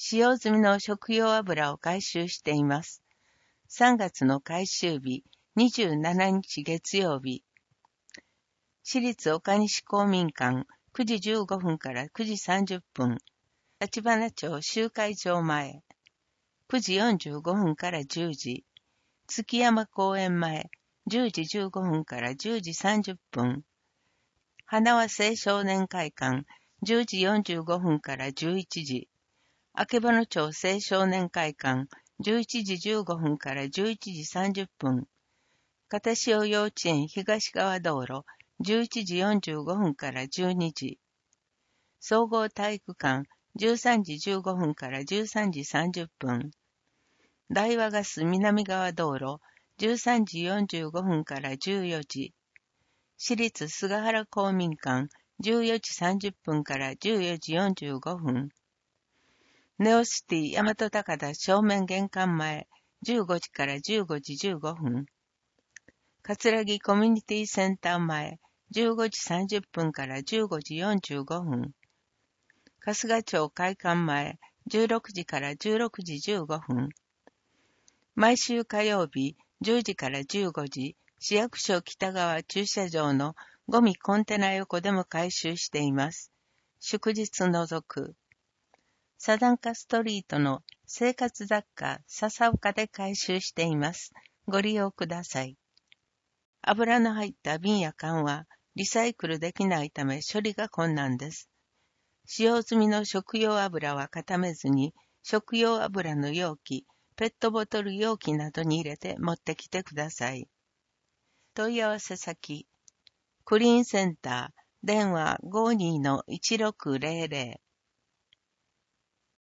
使用済みの食用油を回収しています。3月の回収日、27日月曜日。市立岡西公民館、9時15分から9時30分。立花町集会場前。9時45分から10時。月山公園前、10時15分から10時30分。花輪青少年会館、10時45分から11時。あけぼの町青少年会館、11時15分から11時30分。片潮幼稚園東側道路、11時45分から12時。総合体育館、13時15分から13時30分。大和ガス南側道路、13時45分から14時。市立菅原公民館、14時30分から14時45分。ネオシティ大和高田正面玄関前、15時から15時15分。葛城コミュニティセンター前、15時30分から15時45分。春日町会館前、16時から16時15分。毎週火曜日、10時から15時、市役所北側駐車場のゴミコンテナ横でも回収しています。祝日除く。サダンカストリートの生活雑貨笹岡で回収しています。ご利用ください。油の入った瓶や缶はリサイクルできないため処理が困難です。使用済みの食用油は固めずに、食用油の容器、ペットボトル容器などに入れて持ってきてください。問い合わせ先、クリーンセンター、電話 52-1600